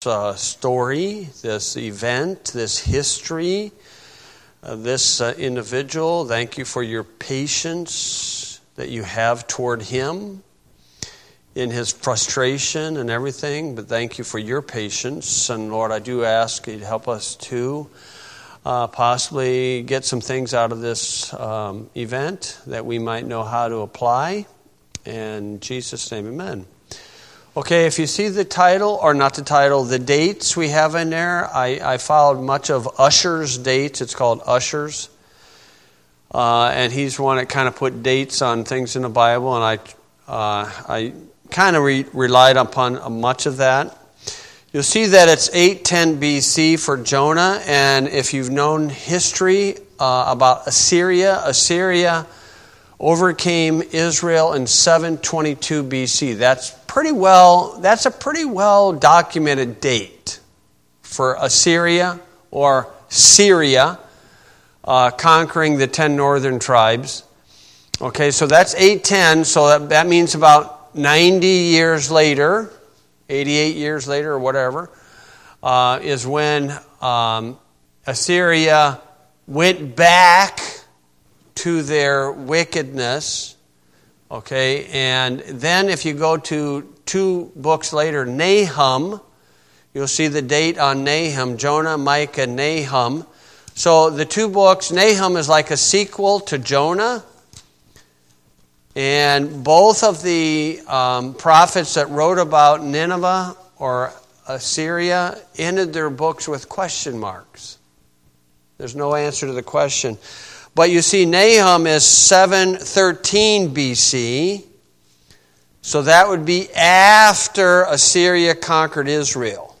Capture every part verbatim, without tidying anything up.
Uh, story, this event, this history, uh, this uh, individual. Thank you for your patience that you have toward him in his frustration and everything, but thank you for your patience. And Lord, I do ask you to help us to uh, possibly get some things out of this um, event that we might know how to apply. In Jesus' name, amen. Okay, if you see the title, or not the title, the dates we have in there, I, I followed much of Ussher's dates. It's called Ussher's. Uh, and he's one that kind of put dates on things in the Bible, and I uh, I kind of re- relied upon much of that. You'll see that it's eight ten B C for Jonah, and if you've known history uh, about Assyria, Assyria overcame Israel in seven twenty-two B C. That's pretty well, that's a pretty well documented date for Assyria or Syria uh, conquering the ten northern tribes. Okay, so that's eight ten, so that, that means about ninety years later, eighty-eight years later or whatever, uh, is when um, Assyria went back to their wickedness. Okay, and then if you go to two books later, Nahum, you'll see the date on Nahum, Jonah, Micah, Nahum. So the two books, Nahum is like a sequel to Jonah, and both of the um, prophets that wrote about Nineveh or Assyria ended their books with question marks. There's no answer to the question. But you see, Nahum is seven thirteen B C, so that would be after Assyria conquered Israel.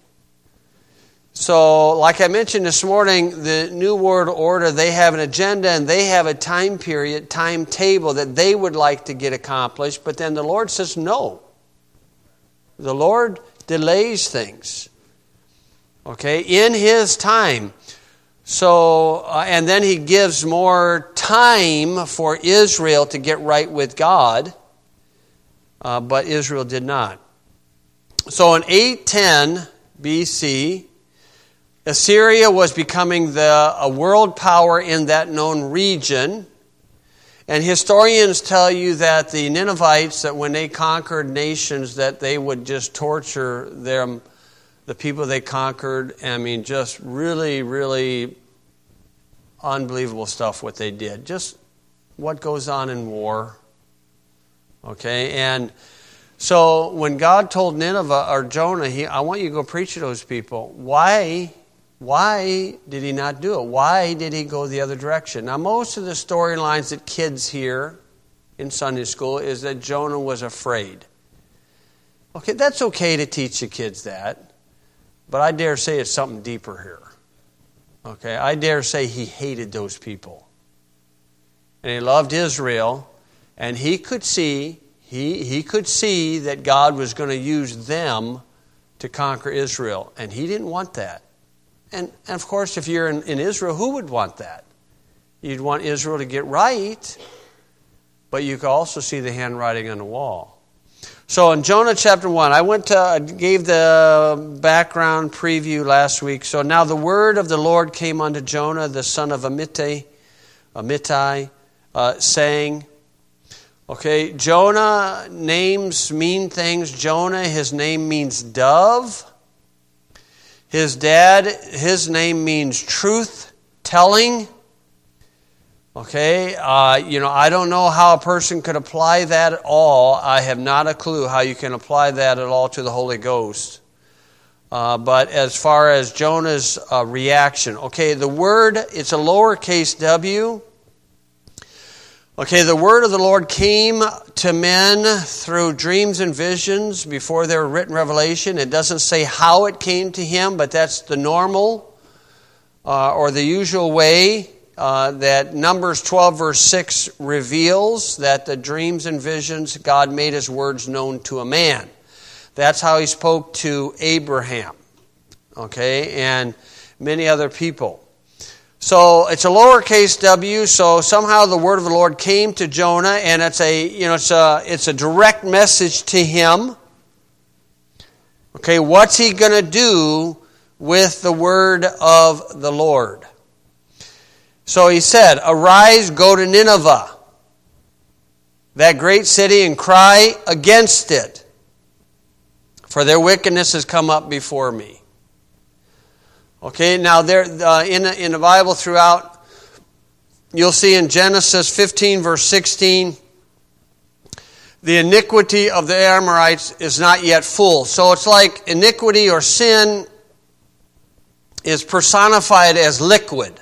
So, like I mentioned this morning, the New World Order, they have an agenda and they have a time period, timetable that they would like to get accomplished, but then the Lord says no. The Lord delays things, okay, in His time. So, uh, and then He gives more time for Israel to get right with God, uh, but Israel did not. So in eight ten B C, Assyria was becoming the a world power in that known region. And historians tell you that the Ninevites, that when they conquered nations, that they would just torture them, the people they conquered. I mean, just really, really unbelievable stuff what they did. Just what goes on in war. Okay, and so when God told Nineveh or Jonah, he, I want you to go preach to those people. Why, why did He not do it? Why did He go the other direction? Now, most of the storylines that kids hear in Sunday school is that Jonah was afraid. Okay, that's okay to teach the kids that, but I dare say it's something deeper here. Okay, I dare say he hated those people. And he loved Israel, and he could see, he, he could see that God was going to use them to conquer Israel. And he didn't want that. And, and of course, if you're in, in Israel, who would want that? You'd want Israel to get right, but you could also see the handwriting on the wall. So in Jonah chapter one, I went to, I gave the background preview last week. So now the word of the Lord came unto Jonah, the son of Amittai, Amittai, uh, saying, okay, Jonah, names mean things. Jonah, his name means dove. His dad, his name means truth telling. Okay, uh, you know, I don't know how a person could apply that at all. I have not a clue how you can apply that at all to the Holy Ghost. Uh, but as far as Jonah's uh, reaction, okay, the word, it's a lowercase w. Okay, the word of the Lord came to men through dreams and visions before there were written revelation. It doesn't say how it came to him, but that's the normal uh, or the usual way. Uh, that Numbers twelve verse six reveals that the dreams and visions, God made His words known to a man. That's how He spoke to Abraham, okay, and many other people. So it's a lowercase w, so somehow the word of the Lord came to Jonah, and it's a, you know, it's a, it's a direct message to him. Okay, what's he going to do with the word of the Lord? So he said, arise, go to Nineveh, that great city, and cry against it, for their wickedness has come up before me. Okay, now there uh, in, in the Bible throughout, you'll see in Genesis fifteen, verse sixteen, the iniquity of the Amorites is not yet full. So it's like iniquity or sin is personified as liquid.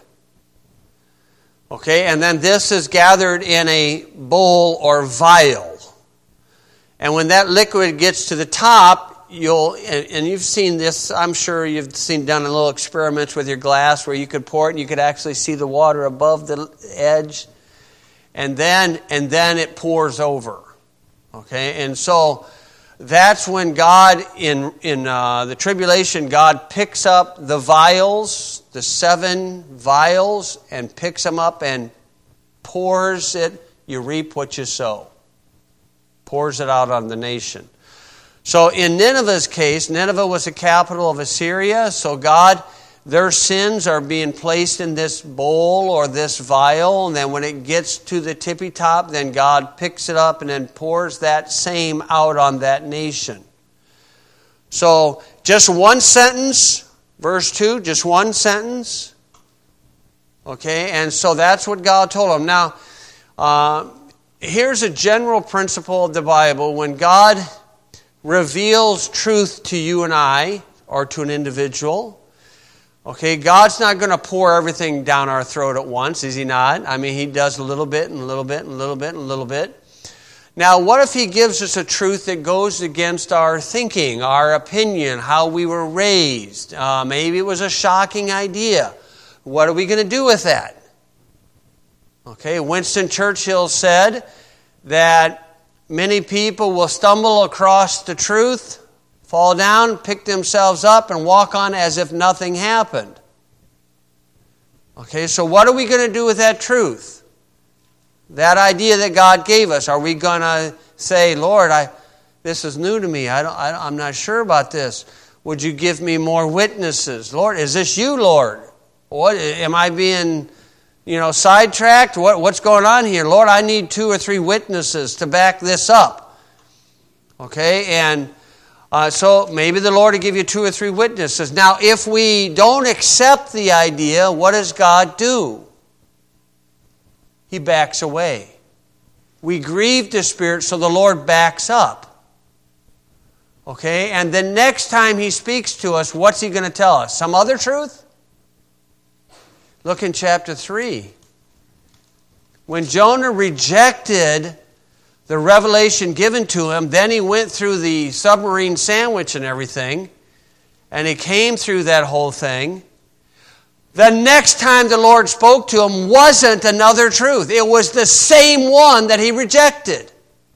Okay, and then this is gathered in a bowl or vial. And when that liquid gets to the top, you'll, and, and you've seen this, I'm sure you've seen done a little experiments with your glass where you could pour it and you could actually see the water above the edge. And then, and then it pours over. Okay, and so that's when God, in, in uh, the tribulation, God picks up the vials, the seven vials, and picks them up and pours it. You reap what you sow. Pours it out on the nation. So in Nineveh's case, Nineveh was the capital of Assyria, so God, their sins are being placed in this bowl or this vial, and then when it gets to the tippy top, then God picks it up and then pours that same out on that nation. So just one sentence, verse two, just one sentence. Okay, and so that's what God told them. Now, uh, here's a general principle of the Bible. When God reveals truth to you and I, or to an individual, okay, God's not going to pour everything down our throat at once, is He not? I mean, He does a little bit and a little bit and a little bit and a little bit. Now, what if He gives us a truth that goes against our thinking, our opinion, how we were raised? Uh, maybe it was a shocking idea. What are we going to do with that? Okay, Winston Churchill said that many people will stumble across the truth, fall down, pick themselves up, and walk on as if nothing happened. Okay, so what are we going to do with that truth? That idea that God gave us. Are we going to say, Lord, I, this is new to me. I don't, I, I'm not sure about this. Would you give me more witnesses? Lord, is this you, Lord? What, am I being, you know, sidetracked? What, what's going on here? Lord, I need two or three witnesses to back this up. Okay, and Uh, so maybe the Lord will give you two or three witnesses. Now, if we don't accept the idea, what does God do? He backs away. We grieve the Spirit, so the Lord backs up. Okay? And the next time He speaks to us, what's He going to tell us? Some other truth? Look in chapter three. When Jonah rejected the revelation given to him, then he went through the submarine sandwich and everything, and he came through that whole thing. The next time the Lord spoke to him wasn't another truth. It was the same one that he rejected.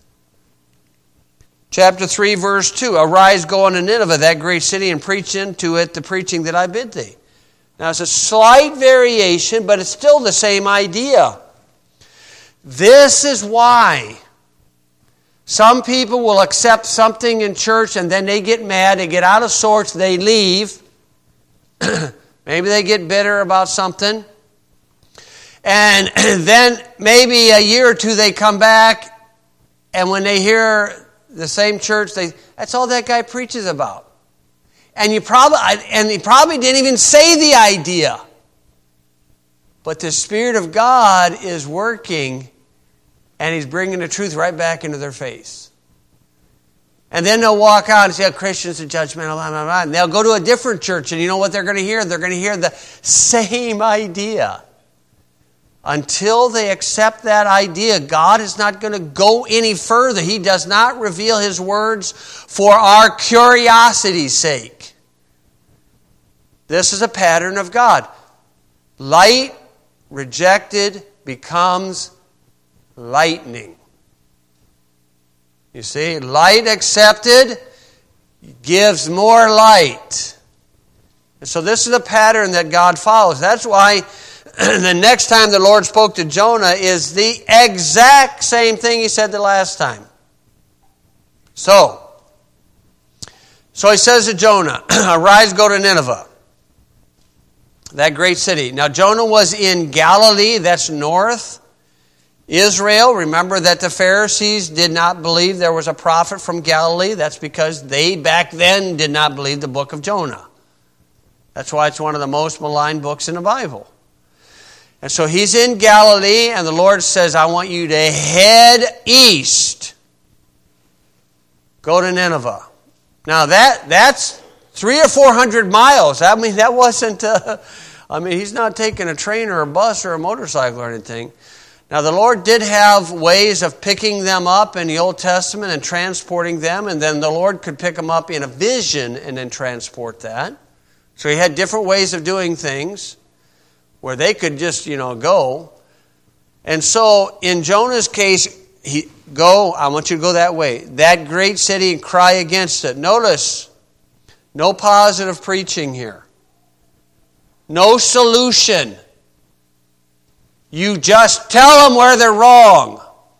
Chapter three, verse two, arise, go unto Nineveh, that great city, and preach into it the preaching that I bid thee. Now it's a slight variation, but it's still the same idea. This is why some people will accept something in church and then they get mad, they get out of sorts, they leave. Maybe they get bitter about something. And then maybe a year or two they come back, and when they hear the same church, they that's all that guy preaches about. And you probably and he probably didn't even say the idea. But the Spirit of God is working, and He's bringing the truth right back into their face. And then they'll walk out and say, oh, Christians are judgmental, blah, blah, blah. And they'll go to a different church, and you know what they're going to hear? They're going to hear the same idea. Until they accept that idea, God is not going to go any further. He does not reveal His words for our curiosity's sake. This is a pattern of God. Light rejected becomes lightning. You see, light accepted gives more light. And so this is a pattern that God follows. That's why the next time the Lord spoke to Jonah is the exact same thing He said the last time. So, So he says to Jonah, arise, go to Nineveh, that great city. Now Jonah was in Galilee, that's north. Israel, remember that the Pharisees did not believe there was a prophet from Galilee. That's because they back then did not believe the book of Jonah. That's why it's one of the most maligned books in the Bible. And so he's in Galilee, and the Lord says, I want you to head east. Go to Nineveh. Now that that's three or four hundred miles. I mean, that wasn't, uh, I mean, he's not taking a train or a bus or a motorcycle or anything. Now, the Lord did have ways of picking them up in the Old Testament and transporting them, and then the Lord could pick them up in a vision and then transport that. So he had different ways of doing things where they could just, you know, go. And so in Jonah's case, he go, I want you to go that way. That great city and cry against it. Notice, no positive preaching here. No solution. You just tell them where they're wrong.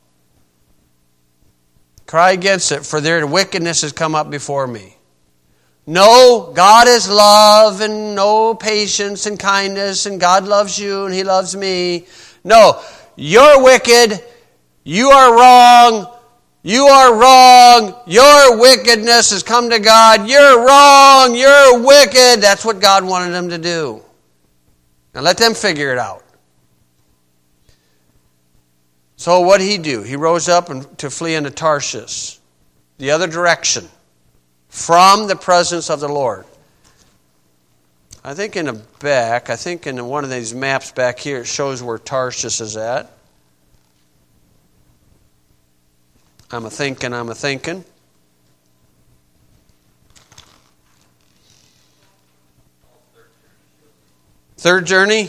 Cry against it, for their wickedness has come up before me. No, God is love and no patience and kindness and God loves you and He loves me. No, you're wicked. You are wrong. You are wrong. Your wickedness has come to God. You're wrong. You're wicked. That's what God wanted them to do. Now let them figure it out. So what did he do? He rose up and to flee into Tarshish, the other direction, from the presence of the Lord. I think in the back, I think in one of these maps back here, it shows where Tarshish is at. I'm a thinking, I'm a thinking. Third journey?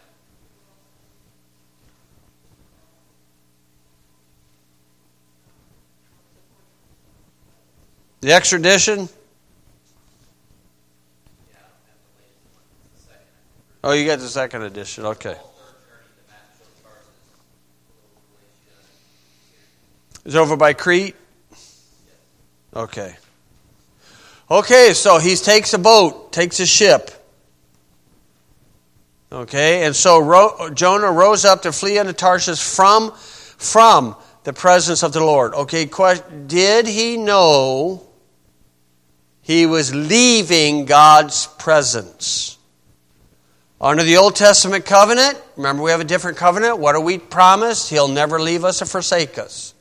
The extradition? Oh, you got the second edition. Okay. Is it over by Crete? Okay. Okay, so he takes a boat, takes a ship. Okay, and so Ro- Jonah rose up to flee into Tarshish from, from the presence of the Lord. Okay, question, did he know he was leaving God's presence? Under the Old Testament covenant, remember we have a different covenant. What are we promised? He'll never leave us or forsake us.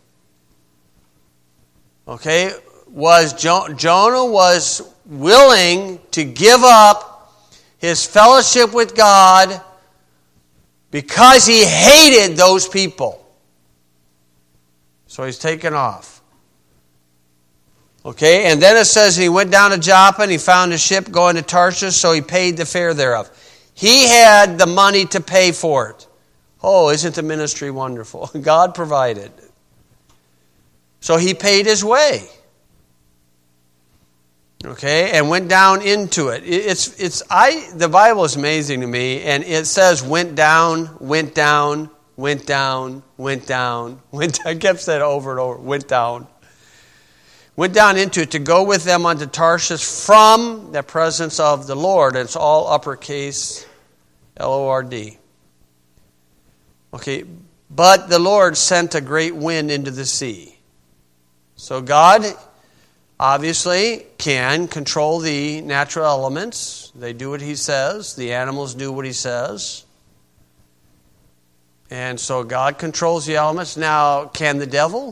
Okay, was jo- Jonah was willing to give up his fellowship with God because he hated those people. So he's taken off. Okay, and then it says he went down to Joppa and he found a ship going to Tarshish, so he paid the fare thereof. He had the money to pay for it. Oh, isn't the ministry wonderful? God provided. So he paid his way. Okay, and went down into it. It's it's I the Bible is amazing to me, and it says went down, went down, went down, went down, went down. I kept saying it over and over, went down. Went down into it to go with them unto Tarshish from the presence of the Lord. It's all uppercase, L O R D. Okay, but the Lord sent a great wind into the sea. So God obviously can control the natural elements. They do what He says. The animals do what He says. And so God controls the elements. Now, can the devil?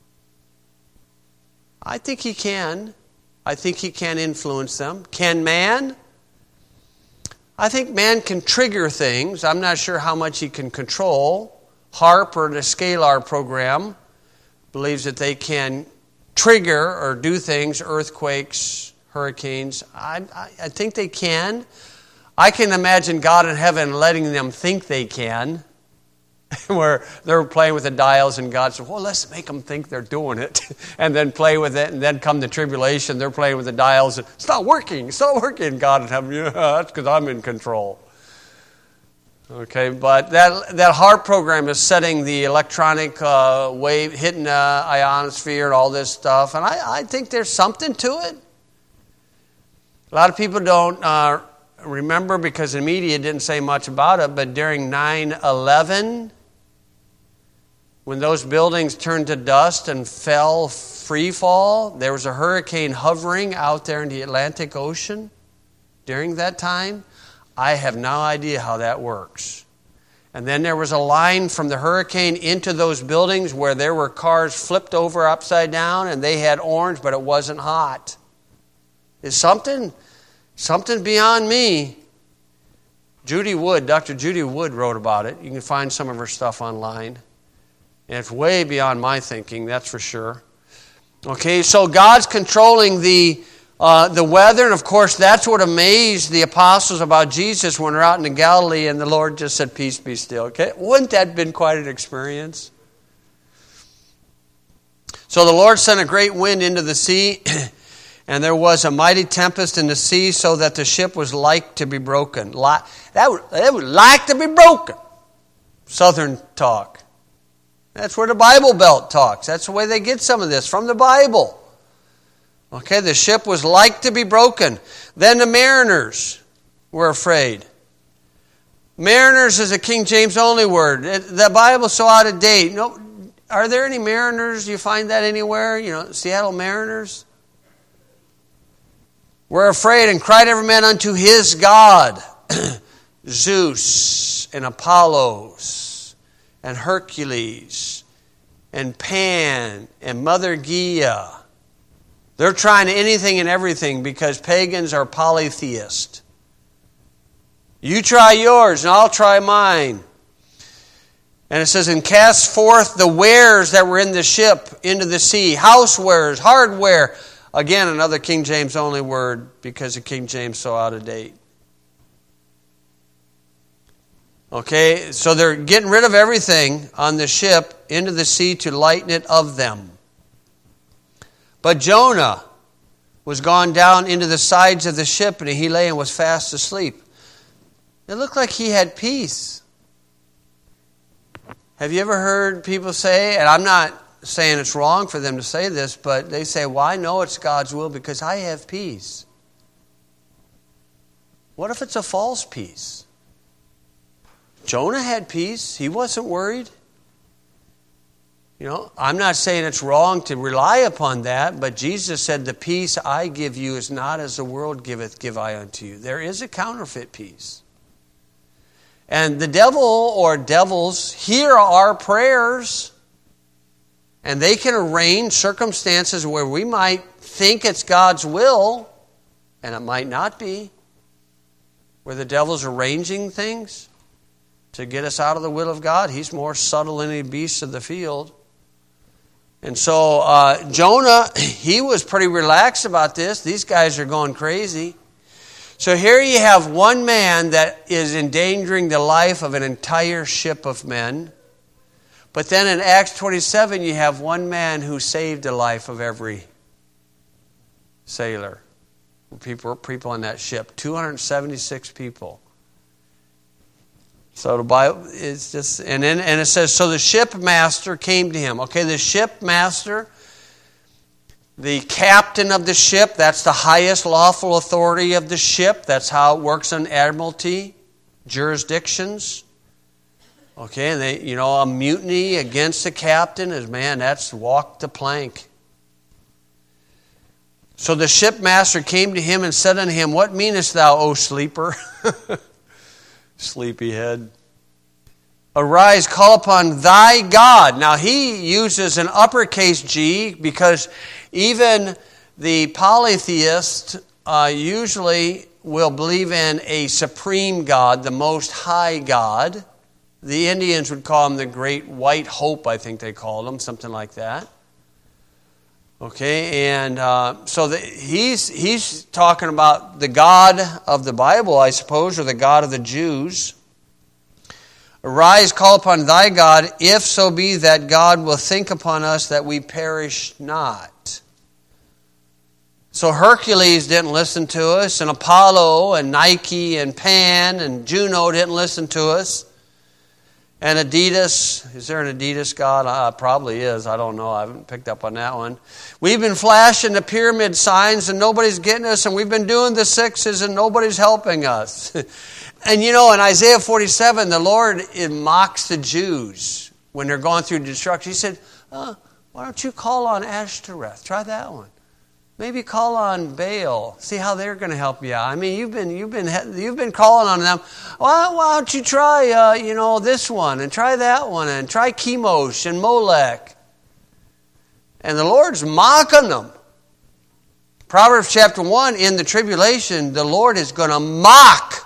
I think he can. I think he can influence them. Can man? I think man can trigger things. I'm not sure how much he can control. HARP, or the Scalar program, believes that they can trigger or do things, earthquakes, hurricanes. I, I, I think they can. I can imagine God in heaven letting them think they can, where they're playing with the dials and God said, well, let's make them think they're doing it, and then play with it, and then come the tribulation, they're playing with the dials, and it's not working, it's not working. God in heaven, yeah, that's because I'm in control. Okay, but that that HARP program is setting the electronic uh, wave, hitting the ionosphere and all this stuff, and I, I think there's something to it. A lot of people don't uh, remember because the media didn't say much about it, but during nine eleven, when those buildings turned to dust and fell free fall, there was a hurricane hovering out there in the Atlantic Ocean during that time. I have no idea how that works. And then there was a line from the hurricane into those buildings where there were cars flipped over upside down and they had orange, but it wasn't hot. It's something, something beyond me. Judy Wood, Doctor Judy Wood wrote about it. You can find some of her stuff online. And it's way beyond my thinking, that's for sure. Okay, so God's controlling the uh, the weather, and of course that's what amazed the apostles about Jesus when they're out in the Galilee and the Lord just said, "Peace, be still." Okay, wouldn't that have been quite an experience? So the Lord sent a great wind into the sea, and there was a mighty tempest in the sea, so that the ship was like to be broken. Like, that would, it was like to be broken. Southern talk. That's where the Bible Belt talks. That's the way they get some of this, from the Bible. Okay, the ship was like to be broken. Then the mariners were afraid. Mariners is a King James only word. The Bible's so out of date. No, are there any mariners? Do you find that anywhere? You know, Seattle Mariners? Were afraid and cried every man unto his God. Zeus and Apollos and Hercules and Pan and Mother Gaia. They're trying anything and everything because pagans are polytheist. You try yours and I'll try mine. And it says, and cast forth the wares that were in the ship into the sea. Housewares, hardware. Again, another King James only word because the King James so out of date. Okay, so they're getting rid of everything on the ship into the sea to lighten it of them. But Jonah was gone down into the sides of the ship, and he lay and was fast asleep. It looked like he had peace. Have you ever heard people say, and I'm not saying it's wrong for them to say this, but they say, well, I know it's God's will because I have peace. What if it's a false peace? Jonah had peace. He wasn't worried. You know, I'm not saying it's wrong to rely upon that, but Jesus said, the peace I give you is not as the world giveth, give I unto you. There is a counterfeit peace. And the devil or devils hear our prayers, and they can arrange circumstances where we might think it's God's will, and it might not be, where the devil's arranging things to get us out of the will of God. He's more subtle than any beast of the field. And so uh, Jonah, he was pretty relaxed about this. These guys are going crazy. So here you have one man that is endangering the life of an entire ship of men. But then in Acts twenty-seven, you have one man who saved the life of every sailor. People, people on that ship. two hundred seventy-six people. So the Bible is just, and then and it says, so the shipmaster came to him. Okay, the shipmaster, the captain of the ship, that's the highest lawful authority of the ship. That's how it works in admiralty jurisdictions. Okay, and they, you know, a mutiny against the captain is, man, that's walk the plank. So the shipmaster came to him and said unto him, what meanest thou, O sleeper? Sleepyhead. Arise, call upon thy God. Now he uses an uppercase G because even the polytheist uh, usually will believe in a supreme God, the most high God. The Indians would call him the Great White Hope, I think they called him, something like that. Okay, and uh, so the, he's he's talking about the God of the Bible, I suppose, or the God of the Jews. Arise, call upon thy God, if so be that God will think upon us that we perish not. So Hercules didn't listen to us, and Apollo and Nike and Pan and Juno didn't listen to us. And Adidas, is there an Adidas God? Uh, probably is. I don't know. I haven't picked up on that one. We've been flashing the pyramid signs and nobody's getting us, and we've been doing the sixes and nobody's helping us. And you know, in Isaiah forty-seven, the Lord mocks the Jews when they're going through destruction. He said, oh, why don't you call on Ashtoreth? Try that one. Maybe call on Baal. See how they're going to help you out. I mean, you've been you've been you've been calling on them. Why, why don't you try uh, you know this one and try that one and try Chemosh and Molech? And the Lord's mocking them. Proverbs chapter one, in the tribulation, the Lord is going to mock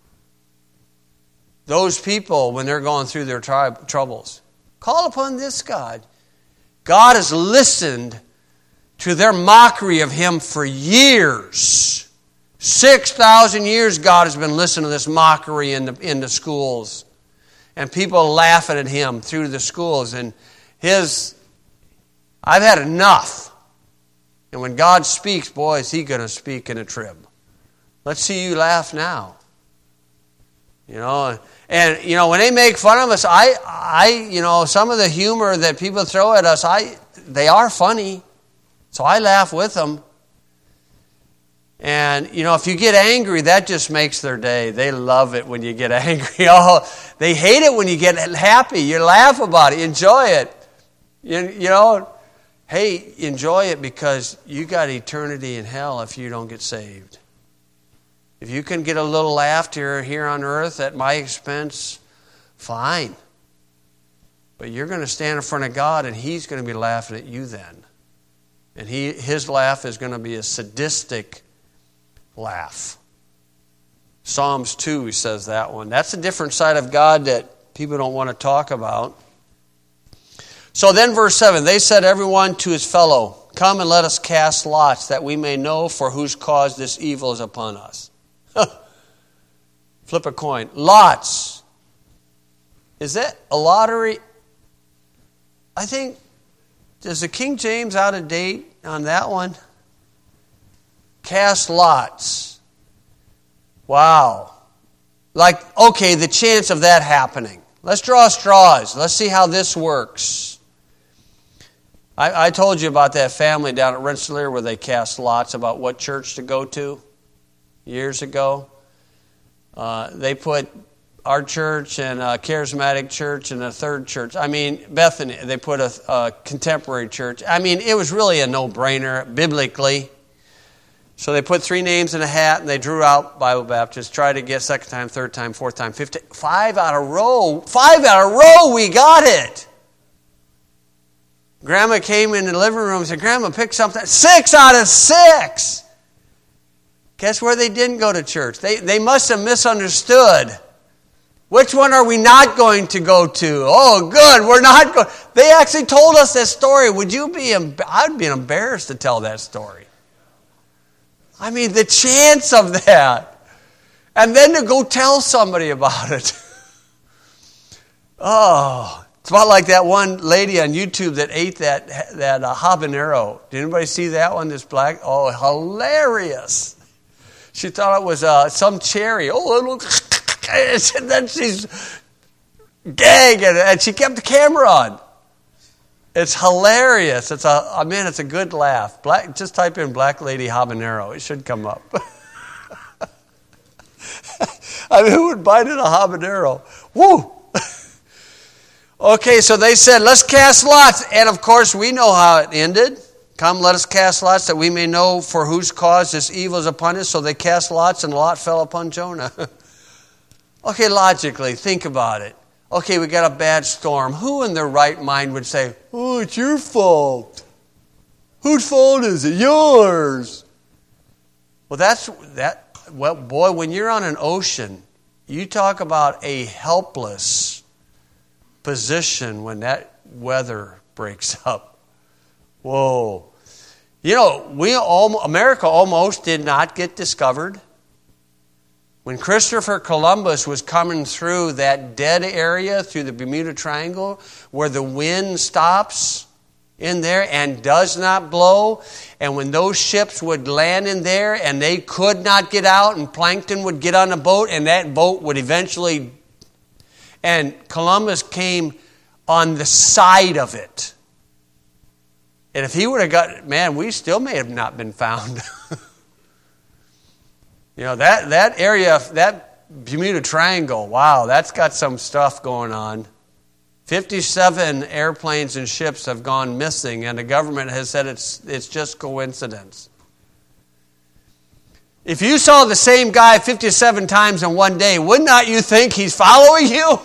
those people when they're going through their tri- troubles. Call upon this God. God has listened to their mockery of Him for years. Six thousand years God has been listening to this mockery in the, in the schools. And people laughing at Him through the schools. And His, I've had enough. And when God speaks, boy, is He going to speak in a trib. Let's see you laugh now. You know, and, you know, when they make fun of us, I, I, you know, some of the humor that people throw at us, I, they are funny. So I laugh with them. And, you know, if you get angry, that just makes their day. They love it when you get angry. Oh, they hate it when you get happy. You laugh about it. Enjoy it. You, you know, hey, enjoy it because you got eternity in hell if you don't get saved. If you can get a little laughter here on earth at my expense, fine. But you're going to stand in front of God and He's going to be laughing at you then. And he, his laugh is going to be a sadistic laugh. Psalms two, he says that one. That's a different side of God that people don't want to talk about. So then verse seven, they said everyone to his fellow, come and let us cast lots that we may know for whose cause this evil is upon us. Flip a coin. Lots. Is that a lottery? I think... Is the King James out of date on that one? Cast lots. Wow. Like, okay, the chance of that happening. Let's draw straws. Let's see how this works. I, I told you about that family down at Rensselaer where they cast lots about what church to go to years ago. Uh, they put our church and a charismatic church and a third church. I mean, Bethany, they put a, a contemporary church. I mean, it was really a no-brainer biblically. So they put three names in a hat and they drew out Bible Baptist, tried to get second time, third time, fourth time, fifth time. Five out of a row. Five out of a row, we got it. Grandma came in the living room and said, Grandma, pick something. Six out of six. Guess where they didn't go to church? They, they must have misunderstood. Which one are we not going to go to? Oh, good, we're not going. They actually told us that story. Would you be, I'd be embarrassed to tell that story. I mean, the chance of that. And then to go tell somebody about it. Oh, it's about like that one lady on YouTube that ate that, that uh, habanero. Did anybody see that one, this black? Oh, hilarious. She thought it was uh, some cherry. Oh, it looks... And then she's gagging, and she kept the camera on. It's hilarious. It's a, I mean, it's a good laugh. Black, just type in "black lady habanero." It should come up. I mean, who would bite in a habanero? Woo! Okay, so they said, "Let's cast lots," and of course, we know how it ended. Come, let us cast lots that we may know for whose cause this evil is upon us. So they cast lots, and the lot fell upon Jonah. Okay, logically, think about it. Okay, we got a bad storm. Who in their right mind would say, oh, it's your fault? Whose fault is it? Yours. Well, that's, that. Well, boy, when you're on an ocean, you talk about a helpless position when that weather breaks up. Whoa. You know, we all, America almost did not get discovered. When Christopher Columbus was coming through that dead area through the Bermuda Triangle where the wind stops in there and does not blow, and when those ships would land in there and they could not get out and plankton would get on the boat and that boat would eventually, and Columbus came on the side of it. And if he would have got, man, we still may have not been found. You know, that, that area, that Bermuda Triangle, wow, that's got some stuff going on. fifty-seven airplanes and ships have gone missing, and the government has said it's it's just coincidence. If you saw the same guy fifty-seven times in one day, would not you think he's following you?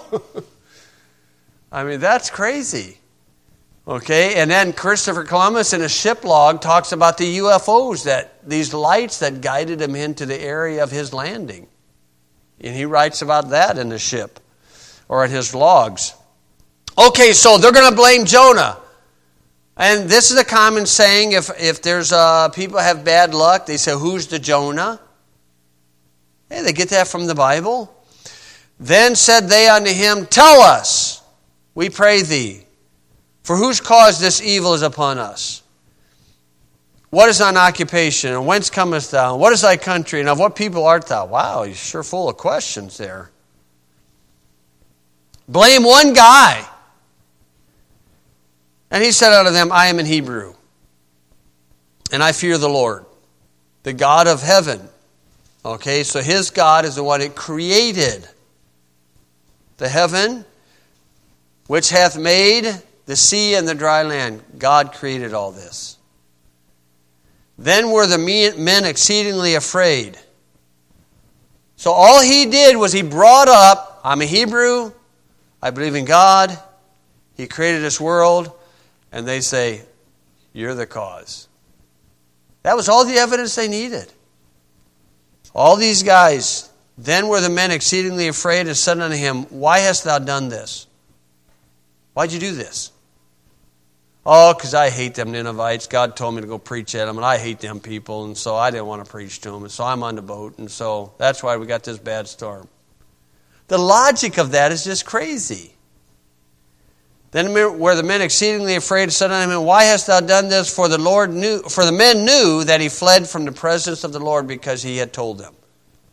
I mean, that's crazy. Okay, and then Christopher Columbus in a ship log talks about the U F Os, that these lights that guided him into the area of his landing. And he writes about that in the ship or in his logs. Okay, so they're going to blame Jonah. And this is a common saying, if, if there's uh, people have bad luck, they say, who's the Jonah? Hey, they get that from the Bible. Then said they unto him, tell us, we pray thee, for whose cause this evil is upon us? What is thine occupation, and whence comest thou? And what is thy country, and of what people art thou? Wow, you're sure full of questions there. Blame one guy. And he said unto them, I am an Hebrew, and I fear the Lord, the God of heaven. Okay, so his God is the one that created the heaven, which hath made the sea and the dry land. God created all this. Then were the men exceedingly afraid. So all he did was he brought up, I'm a Hebrew, I believe in God, he created this world, and they say, you're the cause. That was all the evidence they needed. All these guys, then were the men exceedingly afraid and said unto him, why hast thou done this? Why'd you do this? Oh, because I hate them Ninevites. God told me to go preach at them, and I hate them people, and so I didn't want to preach to them, and so I'm on the boat, and so that's why we got this bad storm. The logic of that is just crazy. Then were the men exceedingly afraid, said unto him, why hast thou done this? For the Lord knew, for the men knew that he fled from the presence of the Lord, because he had told them.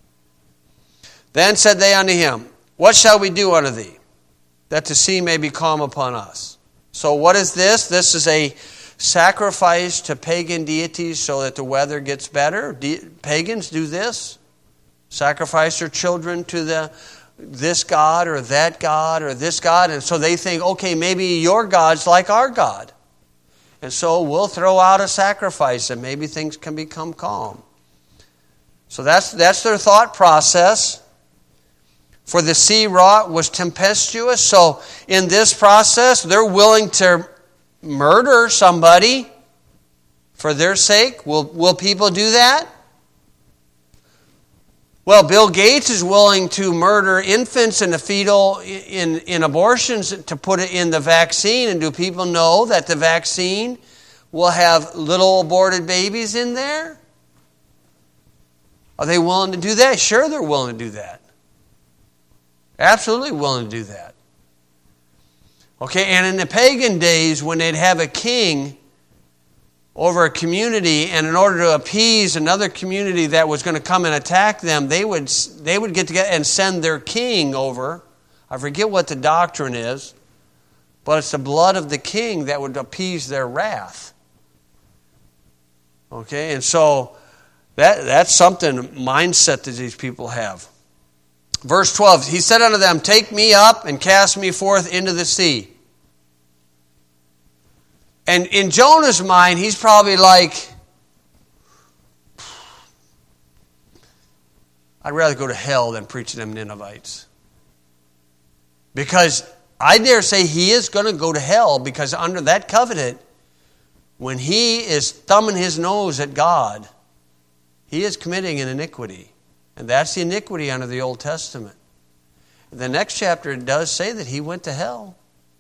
Then said they unto him, what shall we do unto thee, that the sea may be calm upon us? So what is this? This is a sacrifice to pagan deities so that the weather gets better. De- pagans do this. Sacrifice their children to the this god or that god or this god. And so they think, okay, maybe your God's like our God. And so we'll throw out a sacrifice and maybe things can become calm. So that's that's their thought process. For the sea wrought was tempestuous. So in this process, they're willing to murder somebody for their sake. Will, will people do that? Well, Bill Gates is willing to murder infants in the fetal in, in abortions to put it in the vaccine. And do people know that the vaccine will have little aborted babies in there? Are they willing to do that? Sure, they're willing to do that. Absolutely willing to do that. Okay, and in the pagan days, when they'd have a king over a community, and in order to appease another community that was going to come and attack them, they would they would get together and send their king over. I forget what the doctrine is, but it's the blood of the king that would appease their wrath. Okay, and so that that's something, mindset that these people have. Verse twelve, he said unto them, take me up and cast me forth into the sea. And in Jonah's mind, he's probably like, I'd rather go to hell than preach to them Ninevites. Because I dare say he is going to go to hell, because under that covenant, when he is thumbing his nose at God, he is committing an iniquity. And that's the iniquity under the Old Testament. The next chapter does say that he went to hell.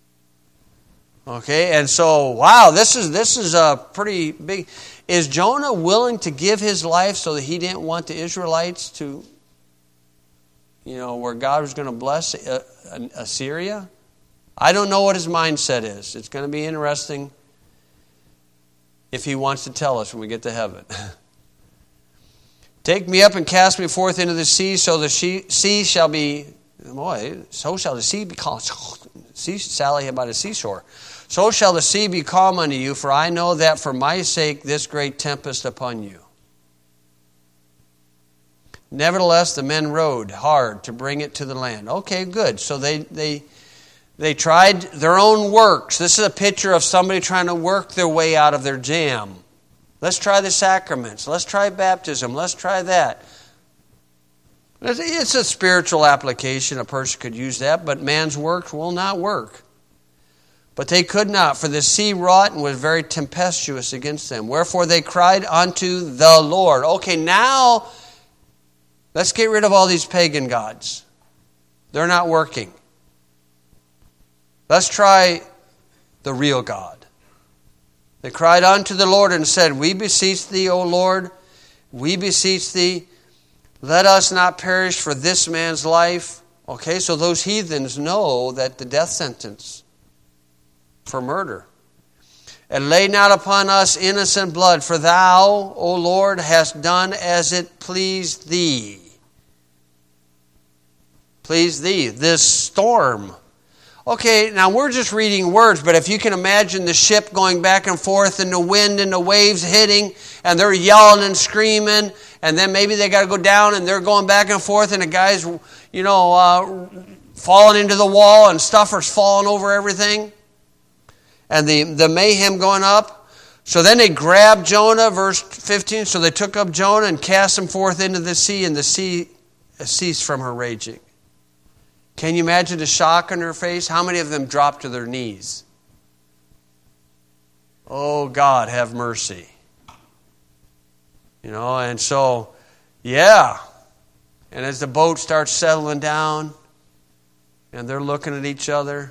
Okay, and so, wow, this is this is a pretty big... Is Jonah willing to give his life so that he didn't want the Israelites to, you know, where God was going to bless Assyria? I don't know what his mindset is. It's going to be interesting if he wants to tell us when we get to heaven. Take me up and cast me forth into the sea, so the sea shall be boy, so shall the sea be calm. See Sally by the seashore. So shall the sea be calm unto you, for I know that for my sake this great tempest upon you. Nevertheless, the men rowed hard to bring it to the land. Okay, good. So they they they tried their own works. This is a picture of somebody trying to work their way out of their jam. Let's try the sacraments. Let's try baptism. Let's try that. It's a spiritual application. A person could use that, but man's work will not work. But they could not, for the sea wrought and was very tempestuous against them. Wherefore they cried unto the Lord. Okay, now let's get rid of all these pagan gods. They're not working. Let's try the real God. They cried unto the Lord and said, We beseech thee, O Lord, we beseech thee, let us not perish for this man's life. Okay, so those heathens know that the death sentence for murder. And lay not upon us innocent blood, for thou, O Lord, hast done as it pleased thee. Pleased thee. This storm. Okay, now we're just reading words, but if you can imagine the ship going back and forth and the wind and the waves hitting, and they're yelling and screaming, and then maybe they got to go down and they're going back and forth, and the guy's, you know, uh, falling into the wall and stuff is falling over everything. And the, the mayhem going up. So then they grabbed Jonah, verse fifteen. So they took up Jonah and cast him forth into the sea, and the sea ceased from her raging. Can you imagine the shock on her face? How many of them dropped to their knees? Oh, God, have mercy. You know, and so, yeah. And as the boat starts settling down, and they're looking at each other,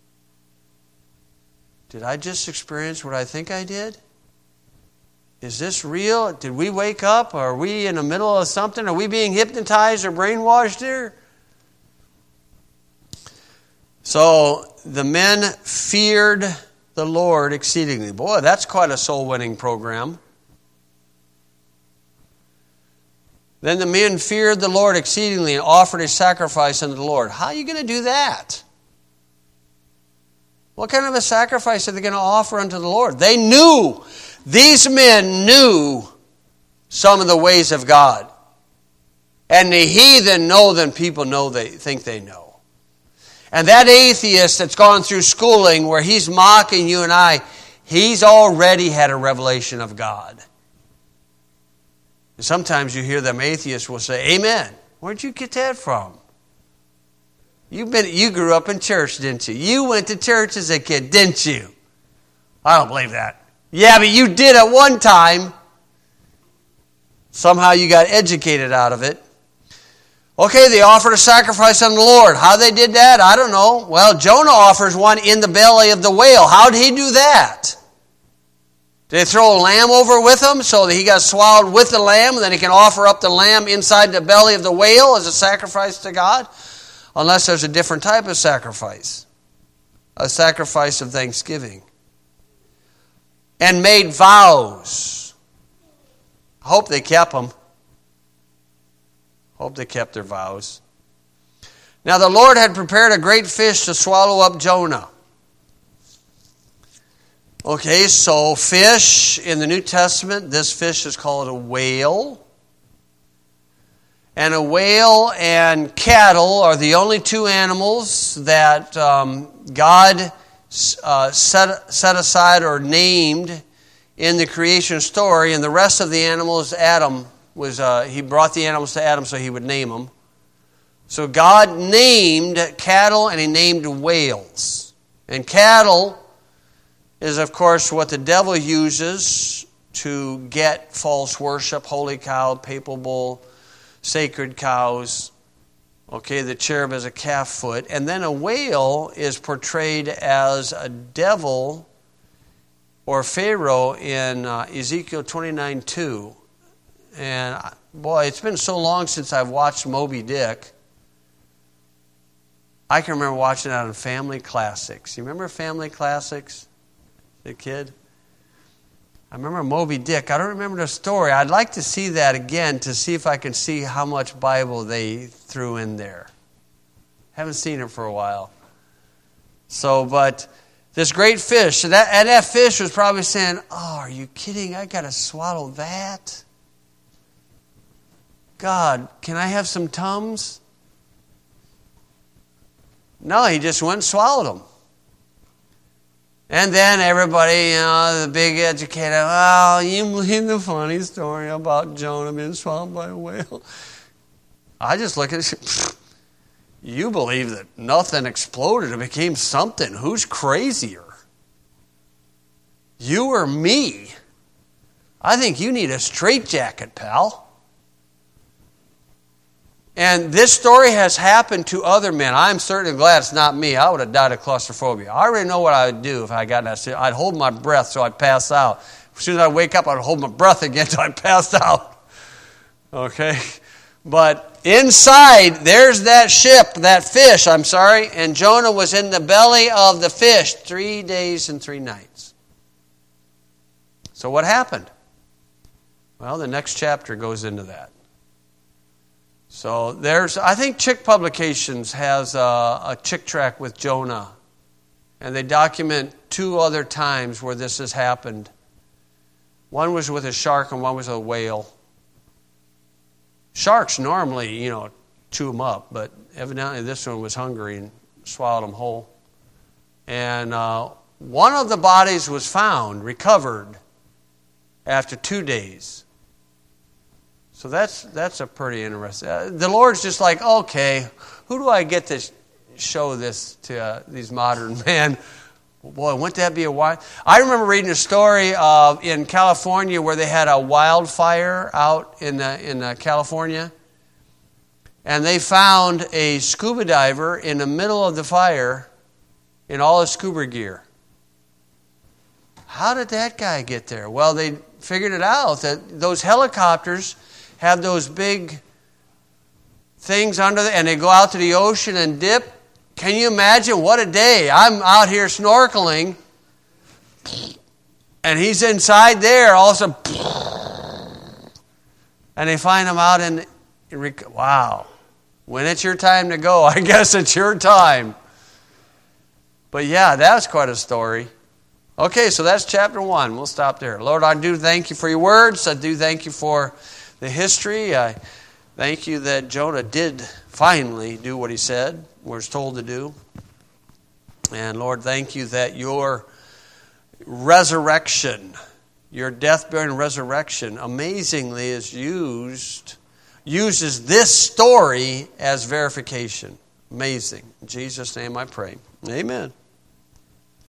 did I just experience what I think I did? Is this real? Did we wake up? Are we in the middle of something? Are we being hypnotized or brainwashed here? So the men feared the Lord exceedingly. Boy, that's quite a soul-winning program. Then the men feared the Lord exceedingly and offered a sacrifice unto the Lord. How are you going to do that? What kind of a sacrifice are they going to offer unto the Lord? They knew, these men knew some of the ways of God. And the heathen know than people know they think they know. And that atheist that's gone through schooling where he's mocking you and I, he's already had a revelation of God. And sometimes you hear them atheists will say, Amen. Where'd you get that from? You've been, you grew up in church, didn't you? You went to church as a kid, didn't you? I don't believe that. Yeah, but you did at one time. Somehow you got educated out of it. Okay, they offered a sacrifice unto the Lord. How they did that, I don't know. Well, Jonah offers one in the belly of the whale. How did he do that? Did they throw a lamb over with him so that he got swallowed with the lamb and then he can offer up the lamb inside the belly of the whale as a sacrifice to God? Unless there's a different type of sacrifice. A sacrifice of thanksgiving. And made vows. I hope they kept them. Hope they kept their vows. Now the Lord had prepared a great fish to swallow up Jonah. Okay, so fish in the New Testament, this fish is called a whale. And a whale and cattle are the only two animals that um, God uh, set, set aside or named in the creation story. And the rest of the animals, Adam was, uh, he brought the animals to Adam so he would name them. So God named cattle and he named whales. And cattle is, of course, what the devil uses to get false worship, holy cow, papal bull, sacred cows. Okay, the cherub is a calf foot. And then a whale is portrayed as a devil or Pharaoh in uh, Ezekiel twenty-nine two. And boy, it's been so long since I've watched Moby Dick. I can remember watching that on Family Classics. You remember Family Classics? The kid? I remember Moby Dick. I don't remember the story. I'd like to see that again to see if I can see how much Bible they threw in there. Haven't seen it for a while. So, but this great fish, that, and that fish was probably saying, oh, are you kidding? I got to swallow that? God, can I have some Tums? No, he just went and swallowed them. And then everybody, you know, the big educator, oh, you believe the funny story about Jonah being swallowed by a whale? I just look at it, you believe that nothing exploded and became something. Who's crazier? You or me? I think you need a straitjacket, pal. And this story has happened to other men. I'm certainly glad it's not me. I would have died of claustrophobia. I already know what I would do if I got in that situation. I'd hold my breath so I'd pass out. As soon as I wake up, I'd hold my breath again until I passed out. Okay? But inside, there's that ship, that fish, I'm sorry, and Jonah was in the belly of the fish three days and three nights. So what happened? Well, the next chapter goes into that. So there's, I think Chick Publications has a, a Chick track with Jonah, and they document two other times where this has happened. One was with a shark and one was a whale. Sharks normally, you know, chew them up, but evidently this one was hungry and swallowed them whole. And uh, one of the bodies was found, recovered, after two days. So that's that's a pretty interesting. Uh, the Lord's just like, okay, who do I get to show this to uh, these modern men? Boy, wouldn't that be a wild? I remember reading a story of in California where they had a wildfire out in uh, in uh, California, and they found a scuba diver in the middle of the fire in all his scuba gear. How did that guy get there? Well, they figured it out that those helicopters have those big things under there, and they go out to the ocean and dip. Can you imagine what a day? I'm out here snorkeling, and he's inside there also. And they find him out in, in wow. When it's your time to go, I guess it's your time. But yeah, that was quite a story. Okay, so that's chapter one. We'll stop there. Lord, I do thank you for your words. I do thank you for the history. I thank you that Jonah did finally do what he said, was told to do. And Lord, thank you that your resurrection, your death, burial, and resurrection, amazingly is used, uses this story as verification. Amazing. In Jesus' name I pray. Amen.